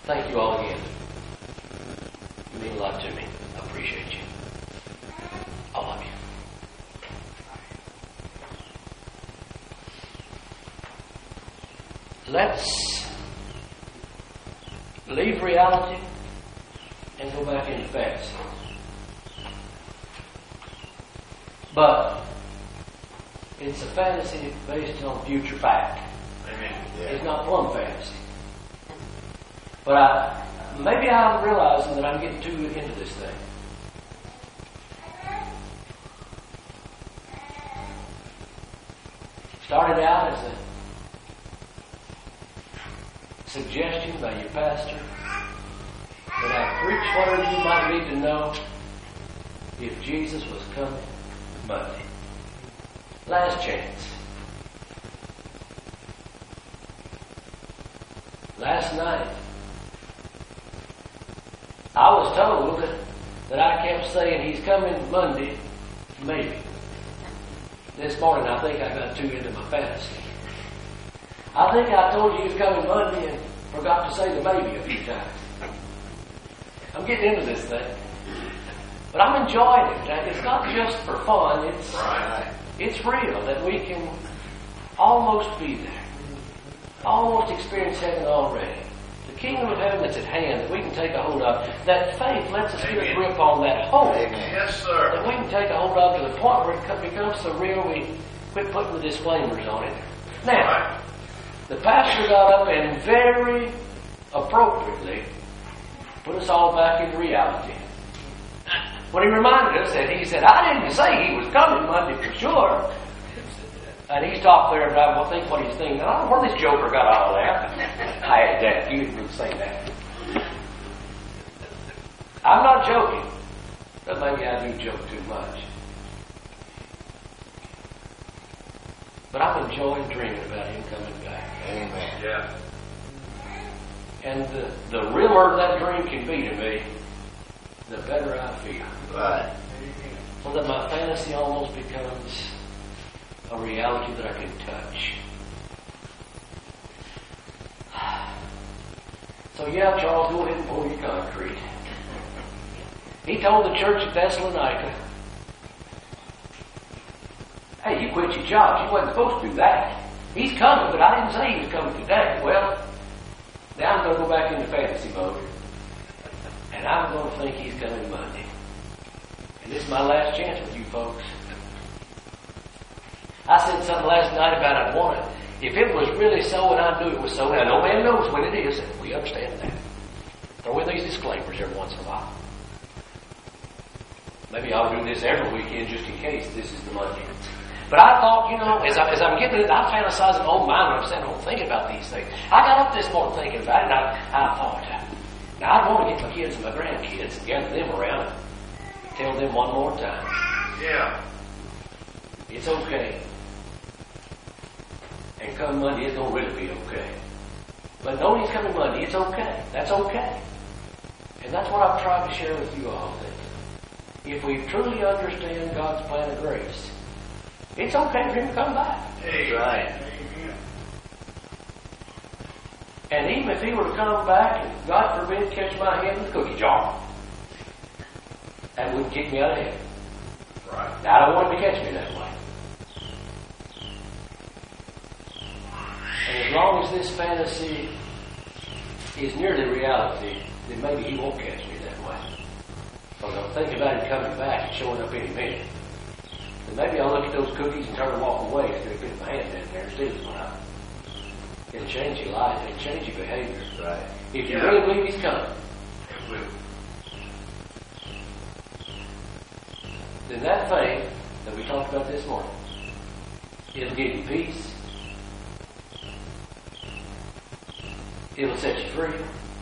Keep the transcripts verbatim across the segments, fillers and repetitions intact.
Thank you all again. You mean a lot to me. I appreciate you. All of you. Let's leave reality and go back into fantasy. But it's a fantasy based on future fact. Amen. Yeah. It's not plumb fantasy. But I, maybe I'm realizing that I'm getting too into this thing. Started out as a suggestion by your pastor that I preach whatever you might need to know if Jesus was coming Monday. Last chance. Last night, I was told that I kept saying he's coming Monday, maybe. This morning I think I got too into my fantasy. I think I told you he was coming Monday and forgot to say the maybe a few times. I'm getting into this thing. But I'm enjoying it. It's not just for fun. It's, right. It's real that we can almost be there. Almost experience heaven already. The kingdom of heaven that's at hand that we can take a hold of. That faith lets us get a grip on that hope. Amen. Yes, sir. That we can take a hold of to the point where it becomes so real we quit putting the disclaimers on it. Now, Right. the pastor got up and very appropriately put us all back into reality. When he reminded us that he said, I didn't say he was coming Monday for sure. And he stopped there and I will think what he's thinking. I don't know where this joker got all that. I had that. You didn't say that. I'm not joking. But maybe I do joke too much. But I'm enjoying dreaming about him coming back. Amen. Yeah. And the, the realer that dream can be to me, the better I feel. Right. So that my fantasy almost becomes a reality that I can touch. So yeah, Charles, go ahead and pour your concrete. He told the church at Thessalonica, hey, you quit your job. You wasn't supposed to do that. He's coming, but I didn't say he was coming today. Well, now I'm going to go back into fantasy mode. And I'm going to think he's coming Monday. And this is my last chance with you folks. I said something last night about I'd want it. If it was really so and I knew it was so, now no man knows when it is, and we understand that. Throw in these disclaimers every once in a while. Maybe I'll do this every weekend just in case this is the Monday. But I thought, you know, as, I, as I'm getting it, I'm fantasizing on mine when I'm sitting home thinking about these things. I got up this morning thinking about it, and I, I thought, now I'd want to get my kids and my grandkids and gather them around and tell them one more time. Yeah. It's okay. And come Monday, it's going to really be okay. But knowing he's coming Monday, it's okay. That's okay. And that's what I've tried to share with you all. That if we truly understand God's plan of grace, it's okay for him to come back. Hey, right. And even if he were to come back and, God forbid, catch my hand in the cookie jar, that wouldn't kick me out of heaven. Right. Now, I don't want him to catch me that way. And as long as this fantasy is near the reality, then maybe he won't catch me that way. Because I'm thinking about him coming back and showing up any minute. Then maybe I'll look at those cookies and turn and walk away instead of putting my hand in there and stealing one out. It'll change your life. It'll change your behavior. Right. If you Yeah. really believe he's coming, It will. then that faith that we talked about this morning, it'll give you peace. It'll set you free.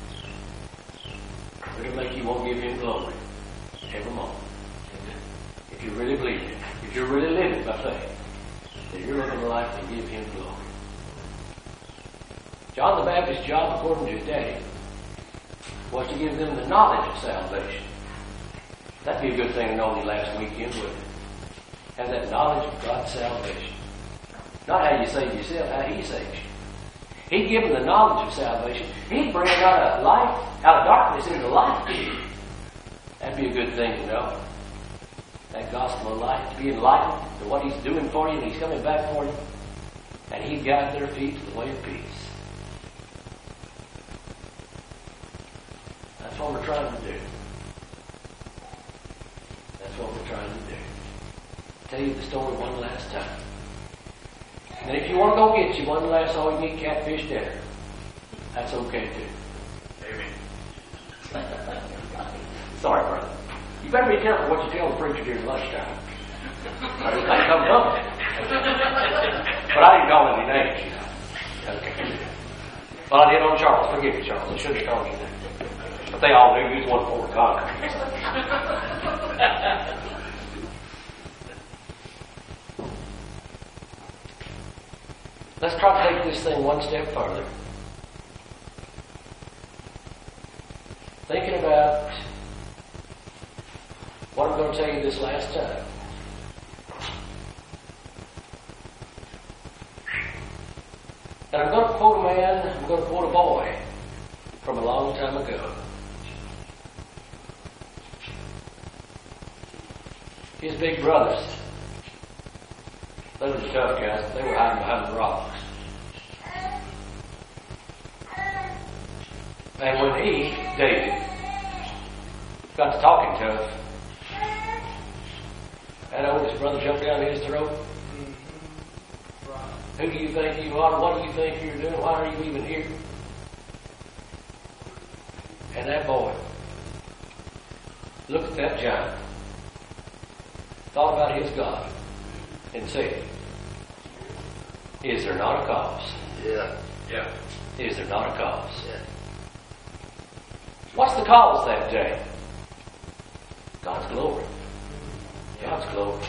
It'll make you want to give him glory every moment. If you really believe it, if you're really living by faith, then you're living a life that gives him glory. John the Baptist's job, according to his daddy, was to give them the knowledge of salvation. That'd be a good thing to know the last weekend, wouldn't it? Have that knowledge of God's salvation. Not how you save yourself, how he saves you. He'd give them the knowledge of salvation. He'd bring out of light, out of darkness into light. That'd be a good thing to know. That gospel of light, to be enlightened to what He's doing for you and He's coming back for you. And He'd guide their feet to the way of peace. That's what we're trying to do. That's what we're trying to do. Tell you the story one last time. And if you want to go get you one last all-you-can-eat catfish dinner, that's okay too. Amen. Sorry, brother. You better be careful what you tell the preacher during lunchtime. Or he may come up. But I didn't call any names, you know. Okay. Well, I did on Charles. Forgive me, Charles. I should have called you that. But they all knew you was one for God. Let's try to take this thing one step further. Thinking about what I'm going to tell you this last time. And I'm going to quote a man, I'm going to quote a boy from a long time ago. His big brothers, they were the tough guys, but they were hiding behind the rocks. And when he, David, got to talking tough, that oldest brother jumped down his throat. Who do you think you are? What do you think you're doing? Why are you even here? And that boy looked at that giant, thought about his God, and said, is there not a cause? Yeah. Yeah. Is there not a cause? Yeah. What's the cause that day? God's glory. God's glory.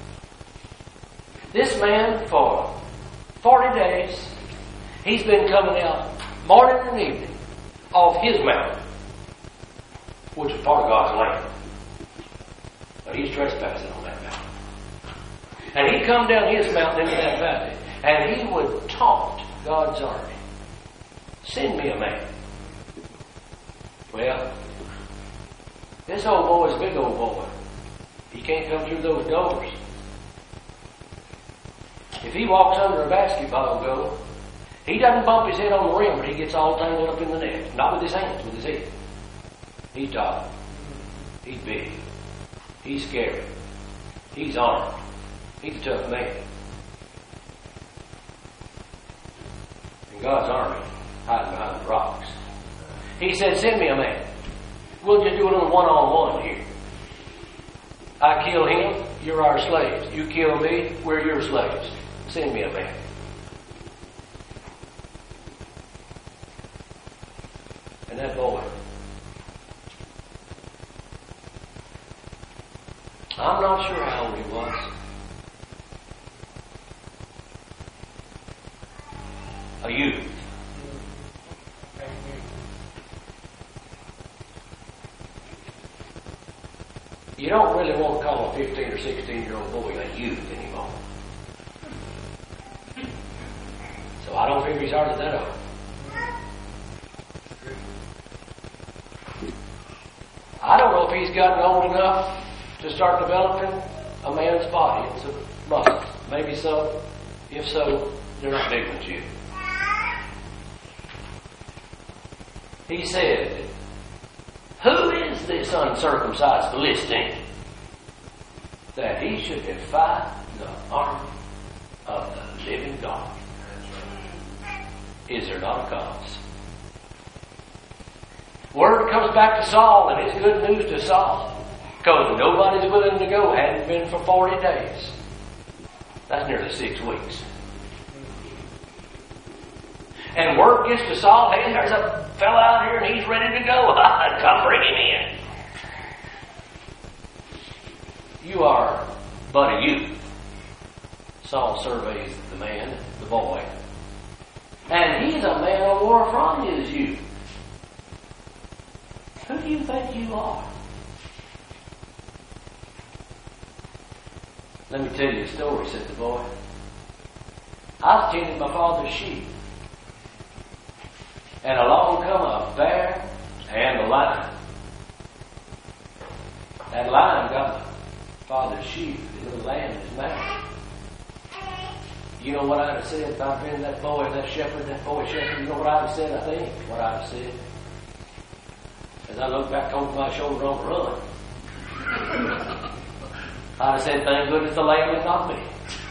This man, for forty days, he's been coming out morning and evening off his mountain, which is part of God's land. But he's trespassing on that mountain. And he'd come down his mountain into that valley, and he would taunt God's army. Send me a man. Well, this old boy's a big old boy. He can't come through those doors. If he walks under a basketball goal, he doesn't bump his head on the rim, but he gets all tangled up in the net. Not with his hands, with his head. He's tall. He's big. He's scary. He's armed. He's a tough man. And God's army hiding behind the rocks. He said, send me a man. We'll just do a little one-on-one here. I kill him, you're our slaves. You kill me, we're your slaves. Send me a man. And that boy, I'm not sure how old he was. A youth. You don't really want to call a fifteen or sixteen year old boy a youth anymore. So I don't figure he's hardly that old. I don't know if he's gotten old enough to start developing a man's body and some muscles. Maybe so. If so, they're not big ones yet. He said, who is this uncircumcised Philistine that he should defy the army of the living God? Is there not a cause? Word comes back to Saul, and it's good news to Saul, because nobody's willing to go. Hadn't been for forty days. That's nearly six weeks. And word gets to Saul, hey, there's a fella out here and he's ready to go. Come bring him in. You are but a youth. Saul surveys the man, the boy. And he's a man of war from his youth. Who do you think you are? Let me tell you a story, said the boy. I was tending my father's sheep. And along come a bear and a lion. That lion got my father's sheep, the little lamb in his mouth. You know what I'd have said if I'd been that boy, that shepherd, that boy shepherd? You know what I'd have said, I think? What I'd have said? As I looked back over my shoulder on the run, I'd have said, thank goodness the lamb and not me.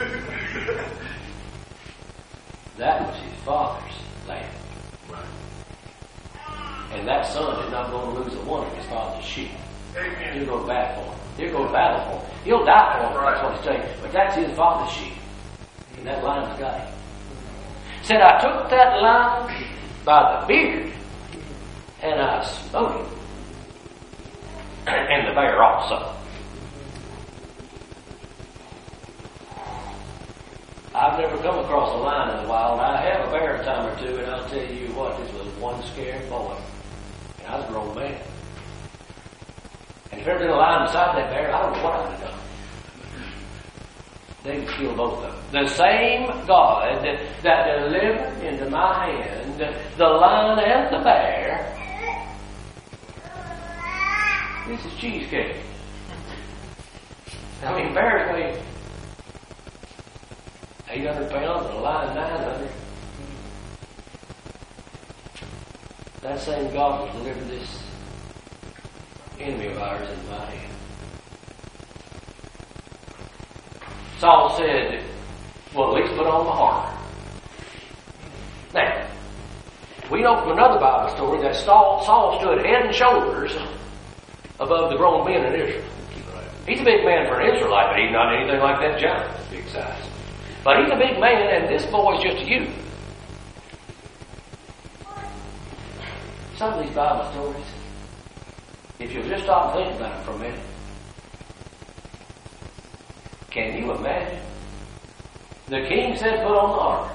That was his father's lamb. Right. And that son is not going to lose a one of his father's sheep. He'll go to battle for him. He'll go to battle for him. He'll die for him, that's what he's saying. But that's his father's sheep. And that lion's got him. Said, I took that lion by the beard and I smote him. And the bear also. I've never come across a lion in the wild. I have a bear a time or two, and I'll tell you what, this was one scared boy. And I was a grown man. And if there had been a lion beside that bear, I don't know what I would have done. They would kill both of them. The same God that, that delivered into my hand the lion and the bear. This is cheesecake. I mean, bears weigh eight hundred pounds and a lion nine hundred. That same God will deliver this enemy of ours into my hand. Saul said, well, at least put on the armor. Now, we know from another Bible story that Saul, Saul stood head and shoulders above the grown men in Israel. He's a big man for an Israelite, but he's not anything like that giant, big size. But he's a big man, and this boy's just a youth. Some of these Bible stories, if you'll just stop and think about it for a minute, can you imagine? The king said, put on the armor.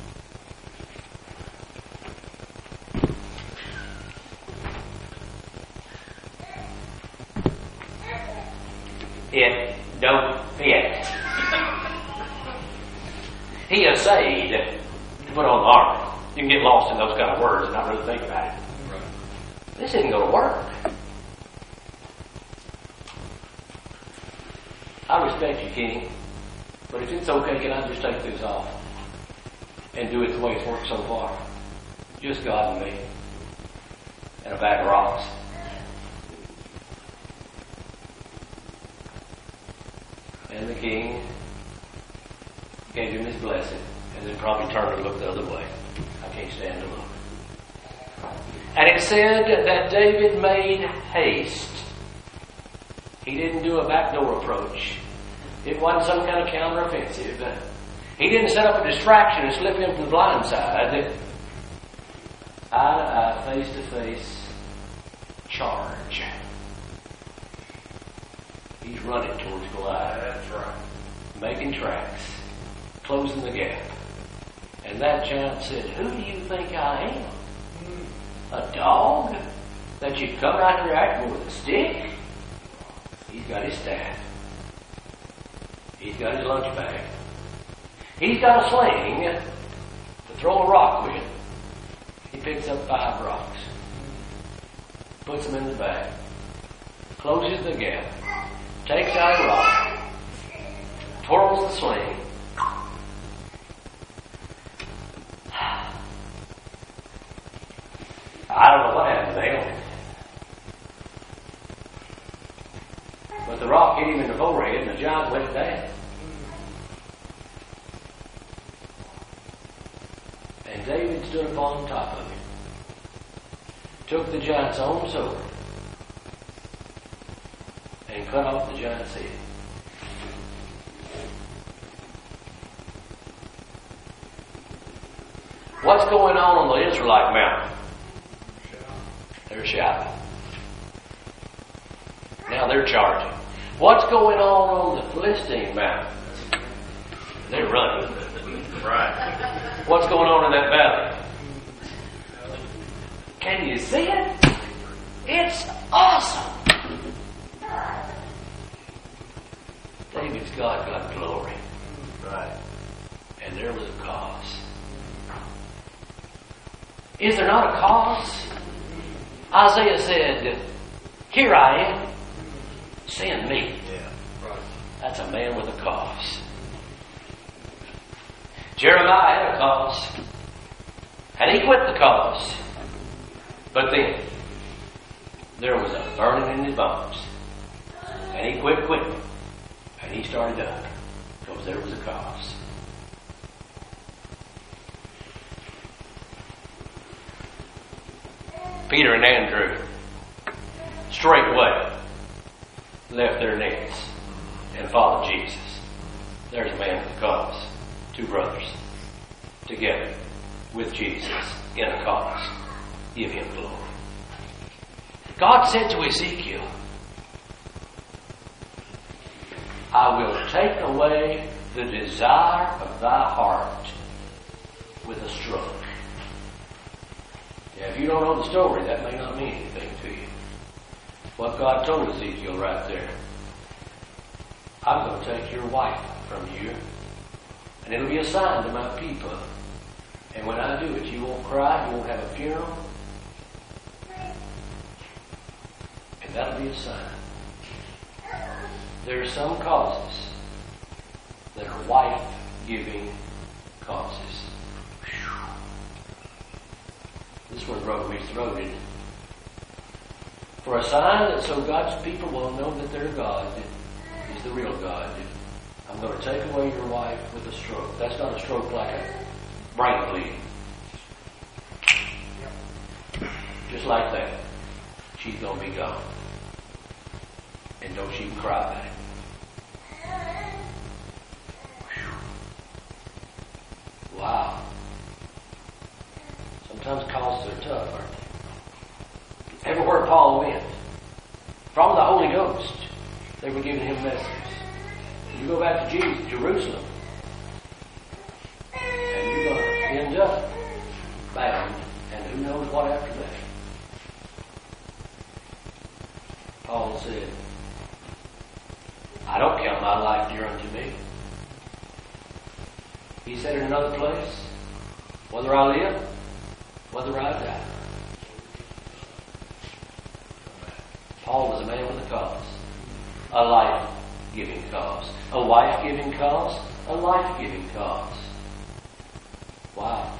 It don't fit. He essayed to put on the armor. You can get lost in those kind of words and not really think about it. Right. This isn't going to work. I respect you, King, but if it's okay, can I just take this off and do it the way it's worked so far? Just God and me and a bag of rocks. And the king gave him his blessing and then probably turned and looked the other way. I can't stand to look. And it said that David made haste. He didn't do a backdoor approach. It wasn't some kind of counteroffensive. He didn't set up a distraction and slip in from the blind side. Eye to eye, face to face, charge. He's running towards Goliath. That's right. Making tracks, closing the gap. And that giant said, who do you think I am? A dog? That you come out here acting with a stick? He's got his staff. He's got his lunch bag. He's got a sling to throw a rock with. He picks up five rocks, puts them in the bag, closes the gap, takes out a rock, twirls the sling. I don't know what happened there. But the rock hit him in the forehead and the giant went down. And David stood upon top of him, took the giant's own sword, and cut off the giant's head. What's going on on the Israelite mountain? They're shouting. Now they're charging. What's going on on the Philistine mountain? They're running. Right. What's going on in that valley? Can you see it? It's awesome. David's God got glory. Right. And there was a cause. Is there not a cause? Isaiah said, here I am, send me. Yeah. Right. That's a man with a cause. Jeremiah had a cause, and he quit the cause. But then, there was a burning in his bones, and he quit quitting, and he started up, because there was a cause. Peter and Andrew straightway left their nets and followed Jesus. There's a man with a cause. Two brothers together with Jesus in a cause. Give him glory. God said to Ezekiel, I will take away the desire of thy heart with a stroke. Now, if you don't know the story, that may not mean anything to you. What God told Ezekiel right there, I'm going to take your wife from you, and it'll be a sign to my people. And when I do it, you won't cry, you won't have a funeral, and that'll be a sign. There are some causes that are wife-giving causes. This one broke me throated. For a sign that so God's people will know that their God is the real God. I'm going to take away your wife with a stroke. That's not a stroke like a brain bleed. Just like that. She's going to be gone. And don't you even cry about it. Wow. Sometimes causes are tough, aren't they? Everywhere Paul went, from the Holy Ghost, they were giving him messages. You go back to Jesus, Jerusalem, and you're going to end up bound, and who knows what after that. Paul said, I don't count my life dear unto me. He said in another place, whether I live, whether I die. Paul was a man with a cause. A life-giving cause. A wife-giving cause. A life-giving cause. Wow.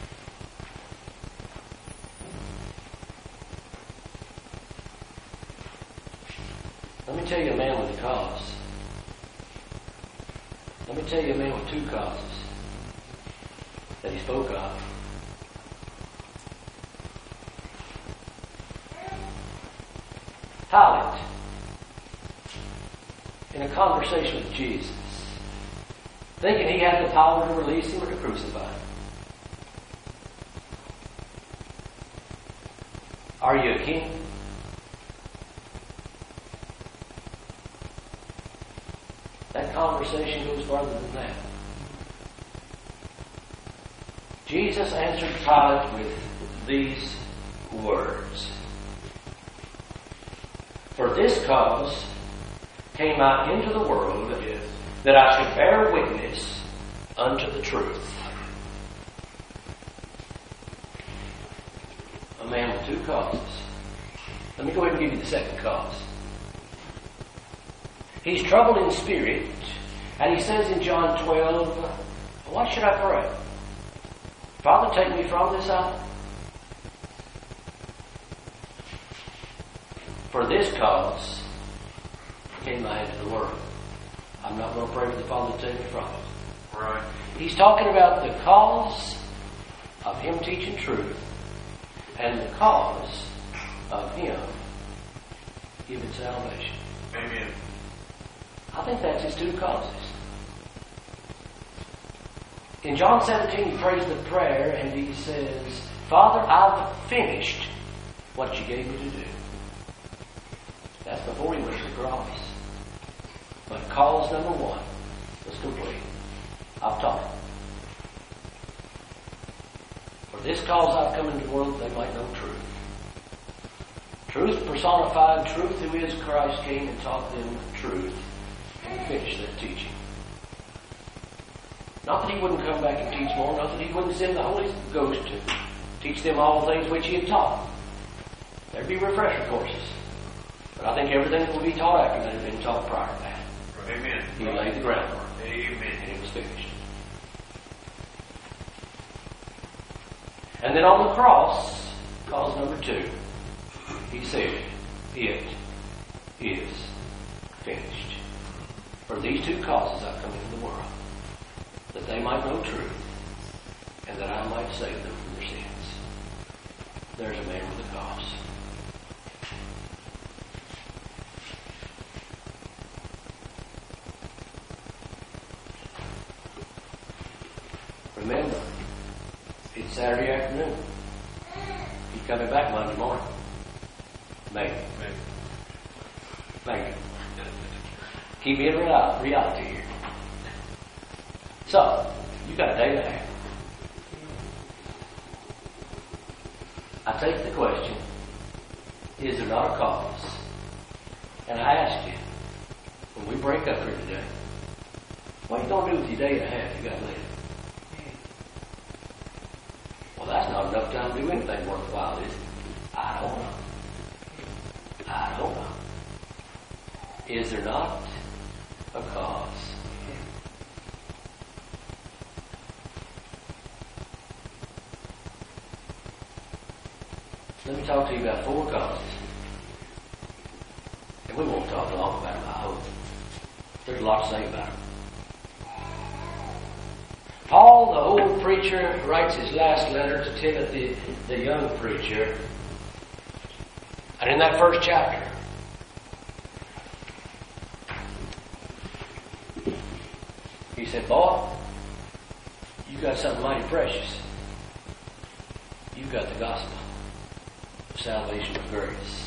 Let me tell you a man with a cause. Let me tell you a man with two causes that he spoke of. Pilate, in a conversation with Jesus, thinking he had the power to release him or to crucify him. Are you a king? That conversation goes farther than that. Jesus answered Pilate with these words. For this cause came I into the world, that I should bear witness unto the truth. A man with two causes. Let me go ahead and give you the second cause. He's troubled in spirit, and he says in John twelve, what should I pray? Father, take me from this hour. For this cause came I into the world. I'm not going to pray for the Father to take me from it. Right. He's talking about the cause of him teaching truth and the cause of him giving salvation. Amen. I think that's his two causes. In John seventeen, he prays the prayer and he says, Father, I've finished what you gave me to do. That's before he went to the cross. But cause number one was complete. I've taught it. For this cause I've come into the world that they might know truth. Truth personified, truth who is Christ came and taught them truth and finished that teaching. Not that he wouldn't come back and teach more, not that he wouldn't send the Holy Ghost to Teach them all the things which he had taught. There'd be refresher courses. But I think everything that will be taught after that had been taught prior to that. Amen. He laid the groundwork. Amen. And it was finished. And then on the cross, cause number two, he said, it is finished. For these two causes I've come into the world, that they might know truth, and that I might save them from their sins. There's a man with a cause. Remember, it's Saturday afternoon. He's coming back Monday morning. Maybe. Maybe. Keep me in reality here. So, you got a day and a half. I take the question, is there not a cause? And I ask you, when we break up here today, what are you going to do with your day and a half you got left? Well, that's not enough time to do anything worthwhile, is it? I don't know. I don't know. Is there not a cause? Let me talk to you about four causes. And we won't talk long about them, I hope. There's a lot to say about them. Paul, the old preacher, writes his last letter to Timothy, the young preacher. And in that first chapter, he said, boy, you got something mighty precious. You've got the gospel of salvation of grace.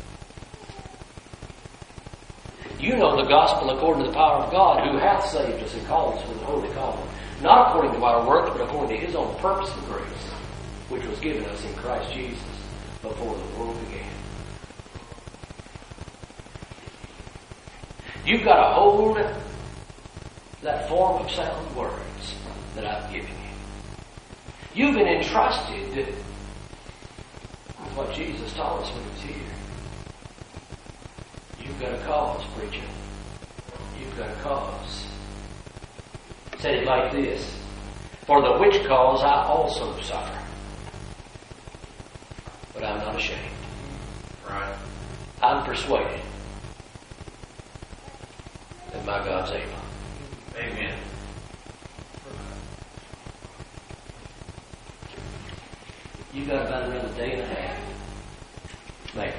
You know the gospel according to the power of God, who hath saved us and called us with the holy calling, not according to our works, but according to his own purpose and grace, which was given us in Christ Jesus before the world began. You've got to hold that form of sound words that I've given you. You've been entrusted with what Jesus taught us when he was here. You've got a cause, preacher. You've got a cause. He said it like this: for the which cause I also suffer, but I'm not ashamed. Right. I'm persuaded that my God's able. Amen. You've got about another day and a half, maybe,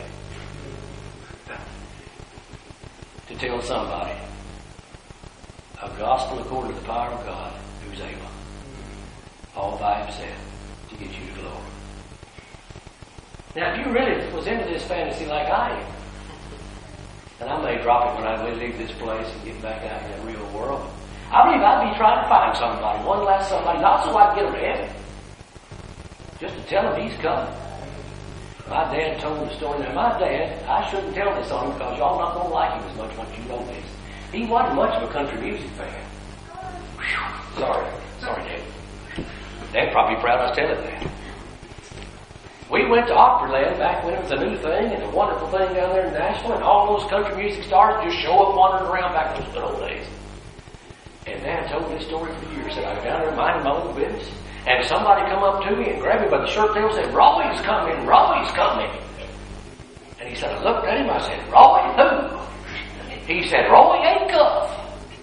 to tell somebody a gospel according to the power of God who's able, all by himself, to get you to glory. Now, if you really was into this fantasy like I am, and I may drop it when I leave this place and get back out in that real world, I believe I'd be trying to find somebody, one last somebody, not so I can get them to heaven, just to tell them he's coming. My dad told the story. Now, my dad, I shouldn't tell this on him because y'all not going to like him as much once you know this. He wasn't much of a country music fan. Whew. Sorry. Sorry, Dad. Dad'd probably be proud I was telling that. We went to Opryland back when it was a new thing and a wonderful thing down there in Nashville, and all those country music stars just show up wandering around back in those good old days. And Dad told this story for years. Said I was down there minding my own business, and somebody come up to me and grabbed me by the shirt tail and said, Roy's coming, Roy's coming. And he said, I looked at him, I said, Roy, who? He said, Roy Acuff.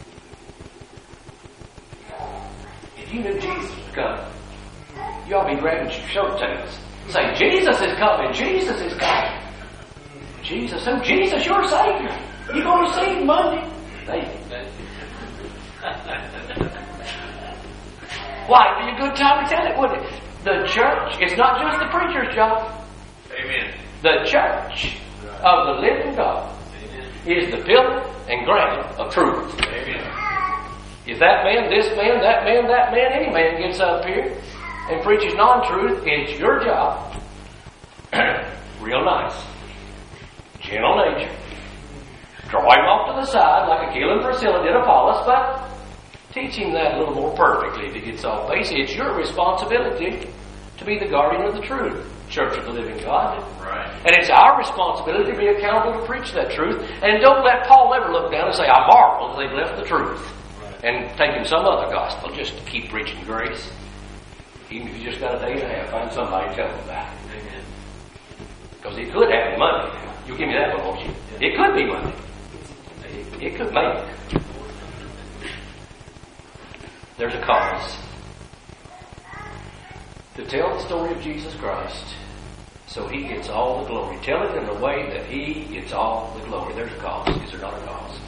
If you knew Jesus was coming, you ought to be grabbing your shirt tails. Say, Jesus is coming, Jesus is coming. Jesus, who? Jesus, your Savior. You going to see him Monday? Hey. Why, it'd be a good time to tell it, wouldn't it? The church, it's not just the preacher's job. Amen. The church of the living God is the pillar and ground of truth. Amen. If that man, this man, that man, that man, any man gets up here and preaches non-truth, it's your job. Real nice. Gentle nature. Draw him off to the side like Aquila and Priscilla did Apollos, but teach him that a little more perfectly if he gets off base. It's your responsibility to be be the guardian of the true church of the living God. Right. And it's our responsibility to be accountable to preach that truth. And don't let Paul ever look down and say, I marvel they've left the truth and taken some other gospel. Just keep preaching grace. Even if you just got a day and a half, find somebody to tell them about it. Amen. Because it could happen Monday. You'll give me that one, won't you? It could be Monday. It, it could maybe. There's a cause to tell the story of Jesus Christ so He gets all the glory. Tell it in a way that He gets all the glory. There's a cause. Is there not a cause?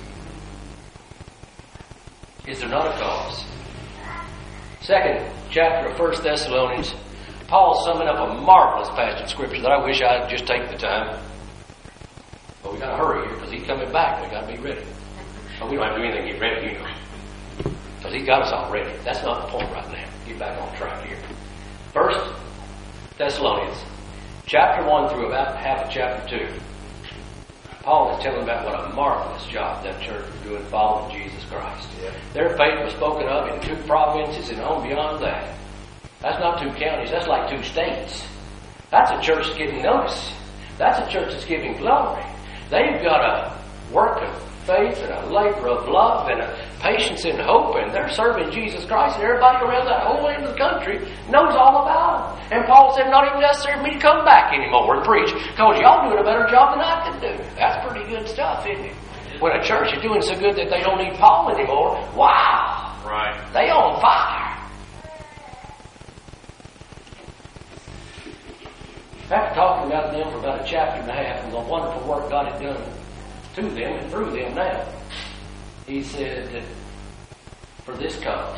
Is there not a cause? Second chapter of First Thessalonians, Paul's summing up a marvelous passage of Scripture that I wish I'd just take the time. But we got to hurry here because He's coming back. We got to be ready. But we don't have to do anything to get ready, you know. Because He's got us all ready. That's not the point right now. Get back on track here. First Thessalonians, chapter one through about half of chapter two. Paul is telling about what a marvelous job that church was doing following Jesus Christ. Yeah. Their faith was spoken of in two provinces and on beyond that. That's not two counties, that's like two states. That's a church that's giving notice. That's a church that's giving glory. They've got a work of faith and a labor of love and a patience and hope, and they're serving Jesus Christ, and everybody around that whole end of the country knows all about it. And Paul said, not even necessary for me to come back anymore and preach, because y'all doing a better job than I can do. That's pretty good stuff, isn't it? When a church is doing so good that they don't need Paul anymore, wow! Right. They on fire. After talking about them for about a chapter and a half and the wonderful work God had done to them and through them now, he said, for this cause,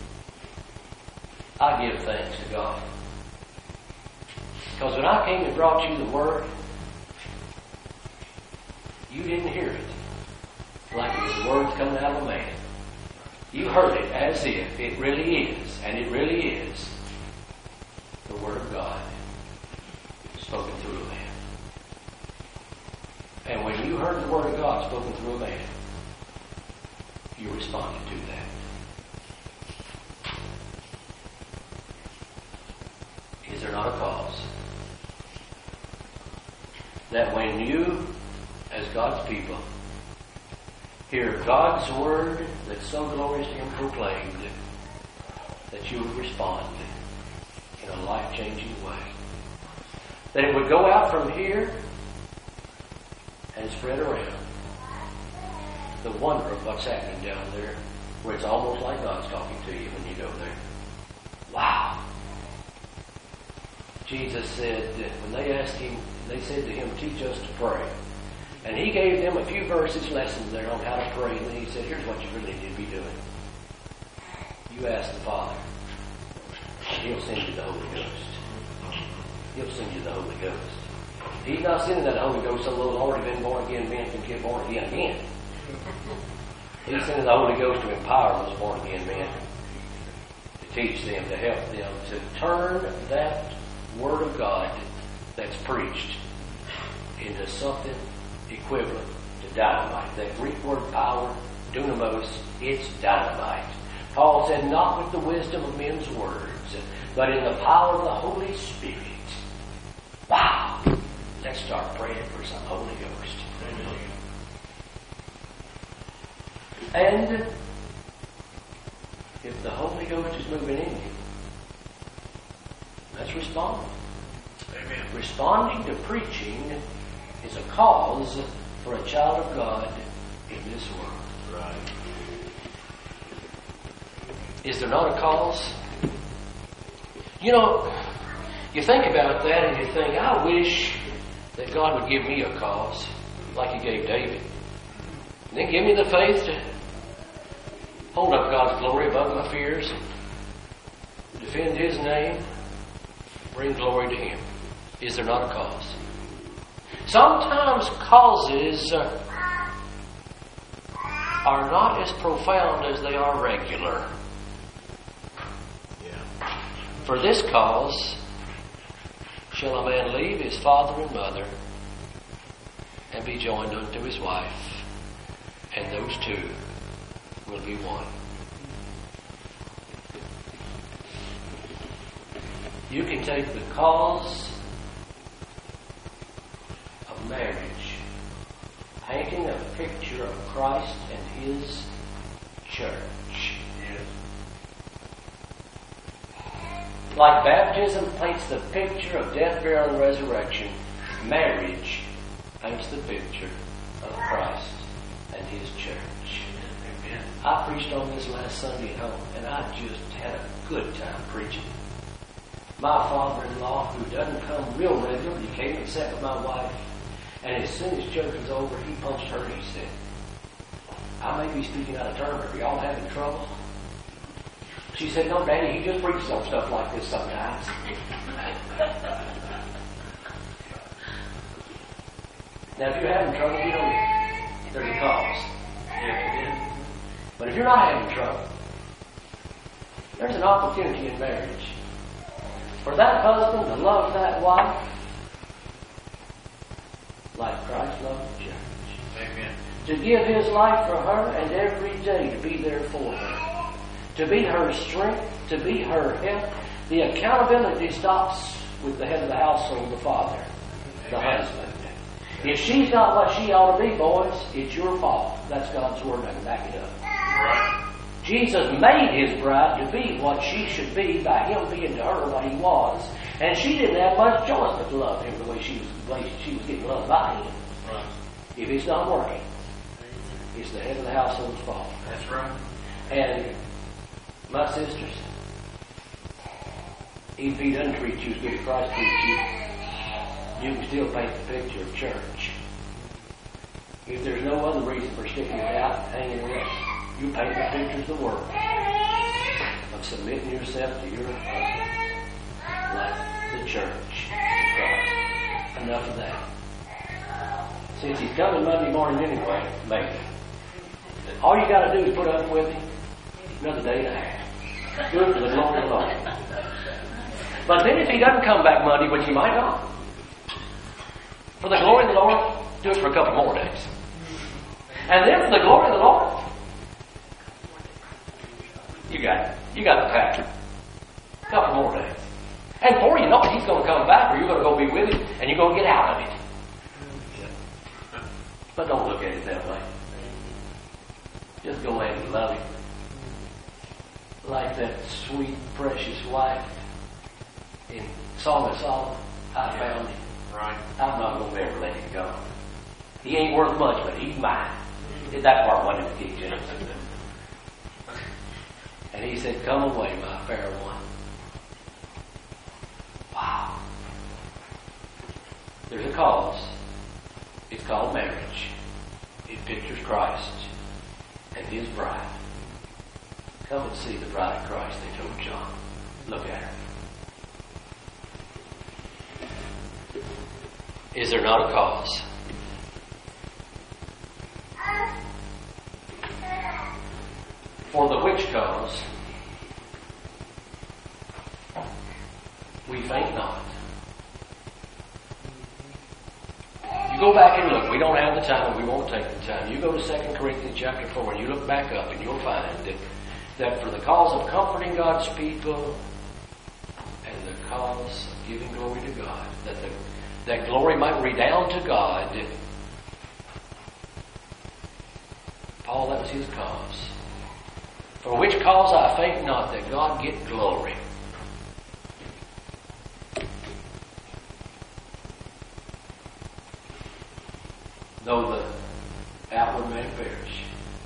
I give thanks to God. Because when I came and brought you the Word, you didn't hear it like it was words coming out of a man. You heard it as if it really is, and it really is, the Word of God spoken through a man. And when you heard the Word of God spoken through a man, you responded to that. Is there not a cause that when you, as God's people, hear God's Word that's so gloriously proclaimed, that you would respond in a life-changing way? That it would go out from here and spread around the wonder of what's happening down there, where it's almost like God's talking to you when you go there. Wow! Jesus said that when they asked Him, they said to Him, teach us to pray. And He gave them a few verses, lessons there on how to pray, and then He said, here's what you really need to be doing. You ask the Father, and He'll send you the Holy Ghost. He'll send you the Holy Ghost. He's not sending that Holy Ghost so those already been born again men can get born again again. He's sending the Holy Ghost to empower those born again men, to teach them, to help them, to turn that Word of God that's preached into something equivalent to dynamite. That Greek word power, dunamos, it's dynamite. Paul said, not with the wisdom of men's words, but in the power of the Holy Spirit. Wow! Let's start praying for some Holy Ghost. And if the Holy Ghost is moving in you, let's respond. Amen. Responding to preaching is a cause for a child of God in this world. Right. Is there not a cause? You know, you think about that and you think, I wish that God would give me a cause like He gave David. And then give me the faith to hold up God's glory above my fears and defend His name, bring glory to Him. Is there not a cause? Sometimes causes uh, are not as profound as they are regular. Yeah. For this cause shall a man leave his father and mother and be joined unto his wife, and those two will be one. You can take the cause of marriage, painting a picture of Christ and His church. Yes. Like baptism paints the picture of death, burial, and resurrection, marriage paints the picture of Christ and His church. Amen. I preached on this last Sunday at home, and I just had a good time preaching. My father-in-law, who doesn't come real regularly, he came and sat with my wife, and as soon as church was over, he punched her and he said, I may be speaking out of turn, but are y'all having trouble? She said, no, Daddy, he just preaches on stuff like this sometimes. Now, if you're having trouble, you know there's a cause. Yes, But if you're not having trouble, there's an opportunity in marriage for that husband to love that wife like Christ loved the church. Amen. To give his life for her and every day to be there for her. To be her strength, to be her help. The accountability stops with the head of the household, the father, the Amen. husband. If she's not what she ought to be, boys, it's your fault. That's God's word. I can back it up. Right. Jesus made his bride to be what she should be by him being to her what he was. And she didn't have much choice but to love him the way she was, the way she was getting loved by him. Right. If it's not working, it's the head of the household's fault. That's right. And my sisters, if he doesn't treat you as good as Christ treats you, you can still paint the picture of church. If there's no other reason for sticking it out and hanging it up, you paint the picture of the world of submitting yourself to your husband like the church of Christ. Enough of that. Since he's coming Monday morning anyway, make it. All you got to do is put up with him another day and a half. Do it for the glory of the Lord. But then if he doesn't come back Monday, which he might not, for the glory of the Lord, do it for a couple more days. And then for the glory of the Lord, you got it. You got the pattern. A couple more days. And before you know it, he's going to come back, or you're going to go be with him, and you're going to get out of it. But don't look at it that way. Just go ahead and love him. Like that sweet, precious wife in Song of Solomon, I found him. Right. I'm not going to ever let him go. He ain't worth much, but he's mine. That part wasn't in the King James. And he said, come away, my fair one. Wow. There's a cause. It's called marriage. It pictures Christ and his bride. Come and see the bride of Christ, they told John. Look at her. Is there not a cause? For the which cause we faint not. You go back and look. We don't have the time, and we won't take the time. You go to Second Corinthians chapter four, and you look back up, and you'll find that, that for the cause of comforting God's people and the cause of giving glory to God, that the that glory might redound to God. Paul, that was his cause. For which cause I faint not, that God get glory. Though the outward man perish,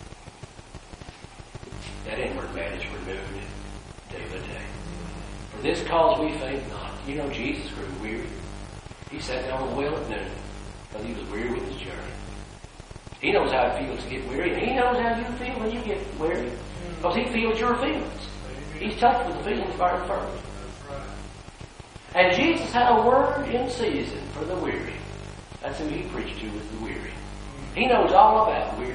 that inward man is renewed day by day. For this cause we faint not. You know, Jesus grew weary. He sat down on the well at noon because he was weary with his journey. He knows how it feels to get weary, and he knows how you feel when you get weary because he feels your feelings. He's touched with the feelings of our infirmity. And Jesus had a word in season for the weary. That's who he preached to, was the weary. He knows all about weary.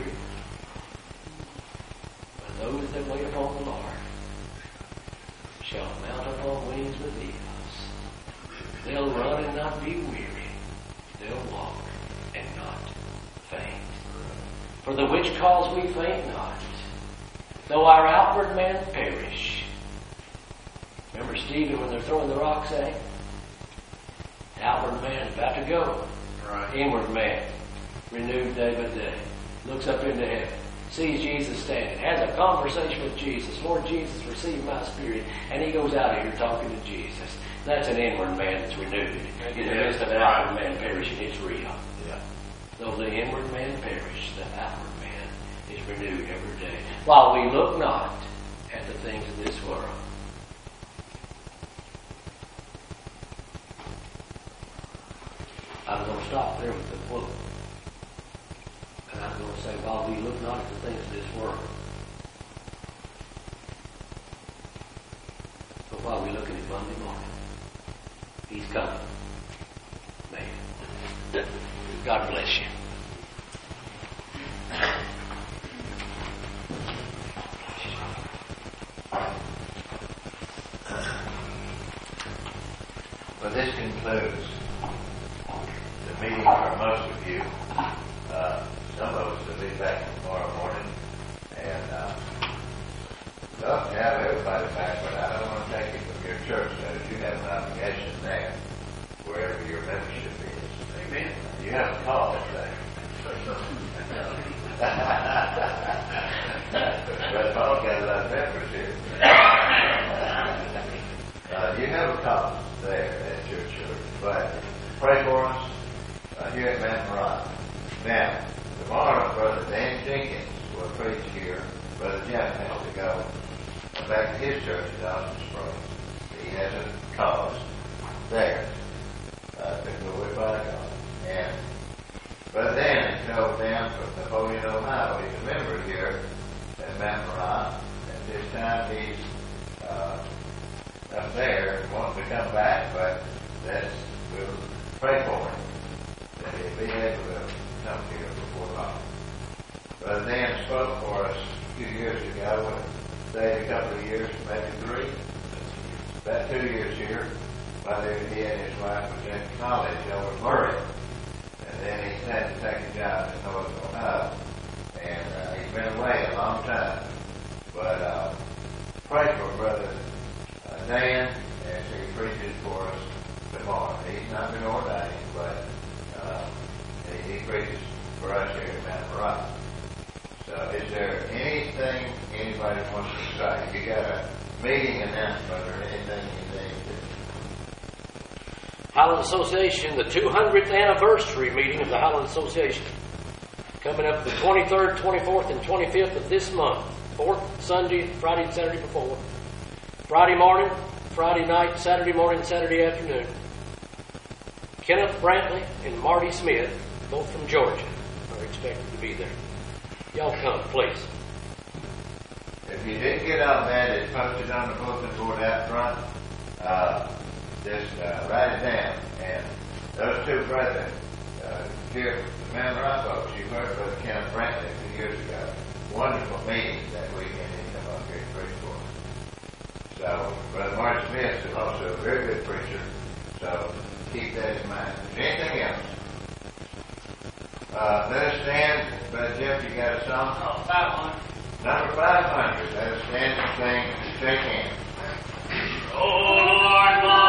But those that wait upon the Lord shall mount upon wings with eagles. They'll run and not be weary. They'll walk and not faint. For the which cause we faint not, though our outward man perish, Remember Stephen when they're throwing the rocks at him? Outward man about to go. Right. Inward man, renewed day by day, looks up into heaven, sees Jesus standing, has a conversation with Jesus. Lord Jesus, receive my spirit. And he goes out of here talking to Jesus. That's an inward man that's renewed. In the midst of an outward man perishing, it's real. Yeah. Though the inward man perish, the outward man is renewed every day. While we look not at the things of this world. I'm going to stop there with the quote. And I'm going to say, while we look not at the things of this world, but while we look at it Monday morning, he's coming. Man. God bless you. Well, this concludes the meeting for most of you. Uh, some of us will be back tomorrow morning. And uh, love to have everybody back, but I don't want to take it from your church because you have an obligation there, wherever your membership is. Amen. You have a call today. But Paul got a lot of members here. Uh, you have a cause there at your church, but pray for us uh, here at Mount Moriah. Now, tomorrow, Brother Dan Jenkins will preach here. Brother Jeff has to go back to his church at Austin Springs. He has a cause there uh, to glorify God. And Brother Dan is traveled down from Napoleon, Ohio. He's a member here at Mount Moriah. At this time, he's uh, up there wanting to come back, but that's, we'll pray for him that he'll be able to come here before long. Brother Dan spoke for us a few years ago and stayed a couple of years, maybe three, about two years here, while he and his wife was in college over Murray. And then he had to take a job in North Ohio. And uh, he's been away a long time. But uh, pray for Brother uh, Dan as he preaches for us tomorrow. He's not been ordained, but uh, he, he preaches for us here at Mount Moriah. So is there anything anybody wants to say? You got a meeting announcement or anything you need to? Highland Association, the two hundredth anniversary meeting of the Highland Association. Coming up the twenty-third, twenty-fourth, and twenty-fifth of this month. Fourth, Sunday, Friday, and Saturday before. Friday morning, Friday night, Saturday morning, Saturday afternoon. Kenneth Brantley and Marty Smith, both from Georgia, are expected to be there. Y'all come, please. If you didn't get all that, it's posted on the bulletin board out front. Uh, just uh, write it down. And those two brethren, uh, here, the Mount Moriah folks, you heard Brother Kenneth Brantley a few years ago. Wonderful meeting that weekend. He come up here and preach for us. So, Brother Marty Smith is also a very good preacher. So, keep that in mind. Is there anything else? Uh, let us stand. Brother Jeff, you got a song? Oh, five hundred. Number five hundred. Let us stand and sing. Shake hands. Oh, Lord, my